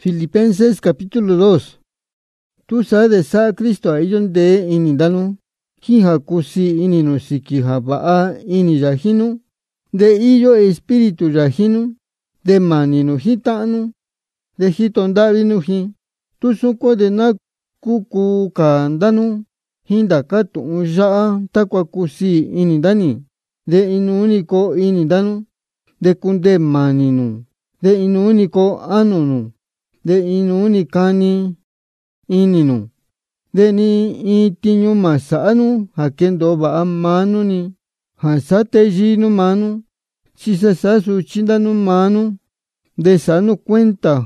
Filipenses capítulo 2. Tu sabes sa Cristo ayon de inindanu. Hija kusi ininu siki habaa ini yahinu. De iyo espíritu yahinu. De maninu hitanu. De hitondavinu hi. Tu suko de na kuku kandanu. Hinda katu unjaa takwa kusi inindani. De inu único inindanu. De kunde maninu. De inu único anunu. De inu unikani ininu. De ni itiñu masanu hakendo ba manu ni. Hasate jinu manu. Chisa sasu chindanu manu. De sanu cuenta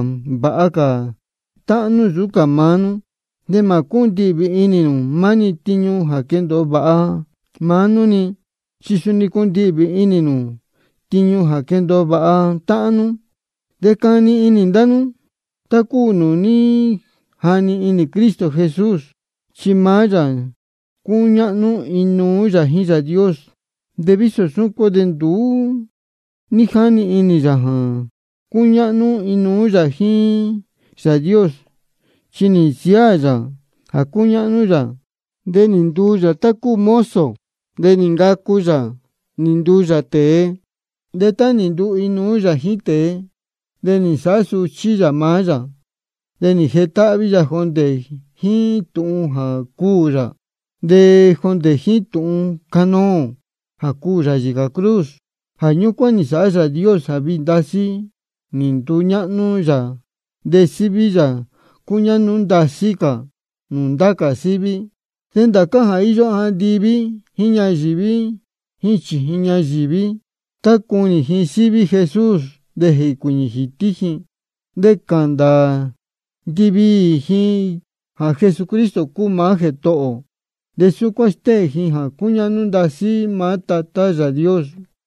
baaka tanu zuka manu. De makundi bi ininu mani tiñu hakendo ba manu ni. Chisuni kundi bi ininu tiñu hakendo ba tanu. De kani inindanu. Takunu ni hani ini Cristo Jesús. Chimaya kuñanu inu yahiya Dios. De viso suko dendu. Ni hani ini yaha. Kuñanu inu yahi ya Dios. Chini siaya. Hakuñanu ya. De ninduya taku mozo. De ningakuya. Ninduya te. De ta nindu inu yahi te. De ni sasu chiya maya. De ni jetabi ya jonde hitun hakuya. De jonde hitun kano. Hakuya yiga cruz. Hanyukwa ni saya Dios habindasi. Nindu ñanu ya. De sibi ya. Kuña nundasika. Nundaka sibi. Tendaka haiyo hadibi. Hiña yibi. Hichi hiña yibi. Takuni hisibi Jesús. De hikuñi hitiji. De kanda divi hi ha Jesucristo kumaje to'o. De su cueste hi ha kuña nundasi matata ya Dios.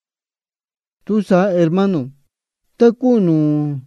Tu sa hermano. Takunu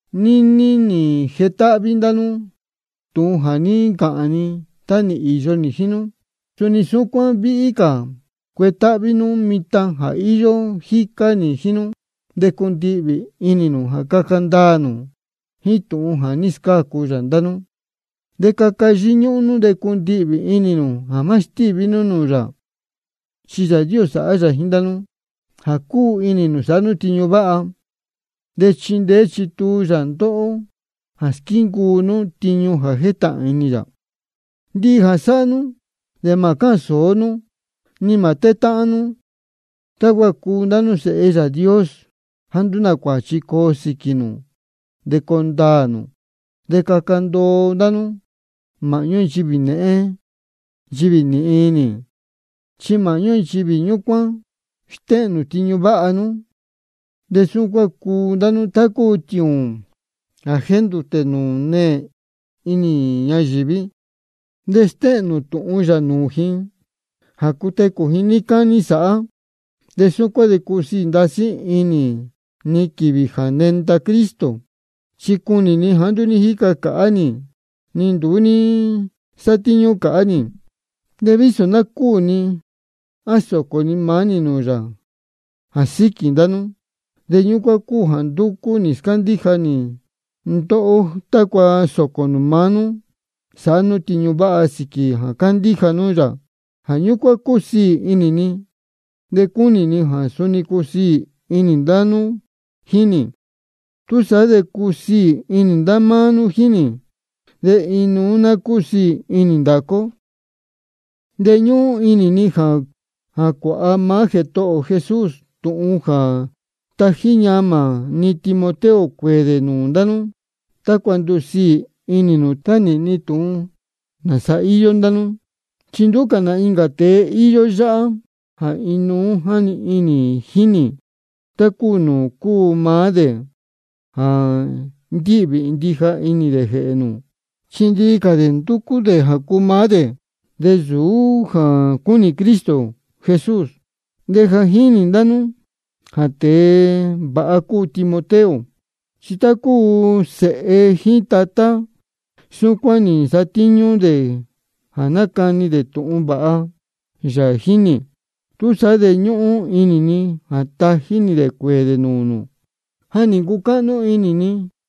ni jeta bindanu. Tu hani kaani tani iyo ni hinu. Suni sukwa biika. Kweta binu mita ha iyo hika ni hinu. De kundibi ininu hakakandanu. Hitu haniska kuyandanu. De kakajiñunu de kundibi ininu hamastibi nunura. Chiya Dios aya hindanu. Haku ininu sanu tiñubaa. De chinde chitu yanto. Haskingunu tiñu hajeta inira. Di hasanu. De makasonu. Ni matetanu. Tawakundanu se ella Dios. Handuna kwa chiko sikinu. De kondanu. De kakando danu. Maño chibine. Chibini ini. Chimaño chibiñukwa. Shtenu tiñu baanu. De sukwa kundanu taku tiun. Agendu tenu ne. Ini ñajibi. De stenu tu unya nuhin. Hakute kuhinikani saa. De sukwa de kusindasi ini. Ni kibijanenta Cristo. Chikuni ni handu ni hika kaani. Ninduni satiñu kaani. De viso na kuni. Asoko ni mani nuya. Asiki ndanu. De nyukwa kuhanduku ni skandijani. Nto takwa soko numanu. Sanu tiñu ba asiki hakandija nuya. Hanyukwa kusi inini. De kuni ni hasuni kusi inindanu. Hini. Tu sabes kusi inindamanu hini. De inuna kusi inindako. De ñu inini ha kwa maje to'o Jesús. Tu unja. Tajiñama ni Timoteo kwede nundanu. Ta cuando si ininu tani ni tu. Nasa iyo ndanu. Chinduka na ingate iyo ya. Ha inu hani ini hini. Takunu ku made. Ha ndibi indija ini de genu. Chindika de ntuku de haku made. De zu ha kuni Cristo Jesús. De hini ndanu. Ha te baaku Timoteo. Chitaku se hitata. Sukwani satiñu de hanakani de tuumbaa. Ya hini. Tu sa de ñu inini hata hini de kwede nunu. Hani kukano inini.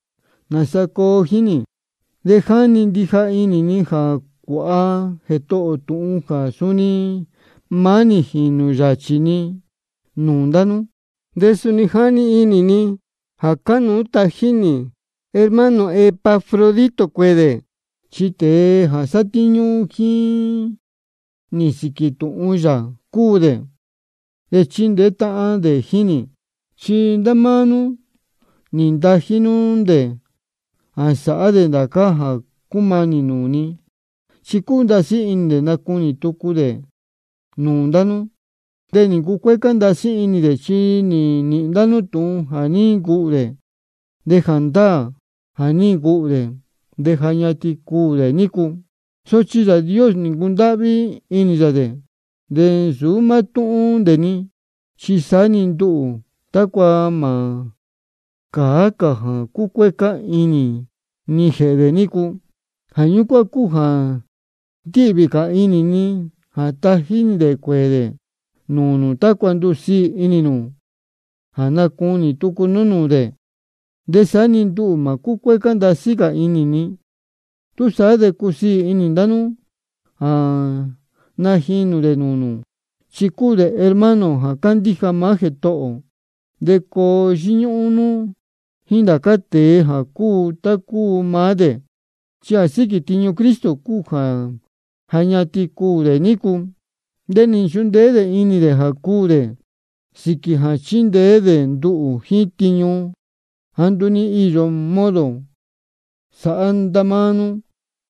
nasa koo jini. Dejani ndija ini ni ja kua'a jeto'o tu'un ja suni mani jinu yachi ni nuu ndanu. Desuni jani ini ni ja kanu tajini hermano Epafrodito kuede, chi tee ja satiñu jin ni siki tu'un ya kuu de chindee ta'an de jini, chi ndamanu ni ndajinu nde a sa'a de ndaka ja kumani nuu ni, chi kuu ndasi ini de nakuni tuku de nuu ndanu. De ni kukueka ndasi ini de chi ni ndanu tu'un ja ni kuu de ja ndaa ja ni kuu de ja ñati kuu de niku. Sochi ya Dios ni kunda'vi ini ya de nsuu ma tu'un de ni, chi saa ni ndu'u takua ma kaa ka ja kukueka ini ni je'e niku. Ja ñukuan kuu ja ti'vi ka ini ni ja taji ni de kuede nunu takua ndusi ini nu ja nakuni tuku nunu de saa ni ndu'u ma kukueka ndasi ka ini ni. Tu saa de kusi ini ndanu ja najinu de nunu, chi kuu de hermano ja kandija maa jeto'o de koo yiñu'u nu jin ndaka tee ja kuu ta kuu maa de, chi a siki tiñu Cristo kuu ja ñati kuu de niku. De ni nchundee de ini de ja kuu de siki ja chindee de ndu'u jin tiñu ja nduni iyo modo sa'a ndamanu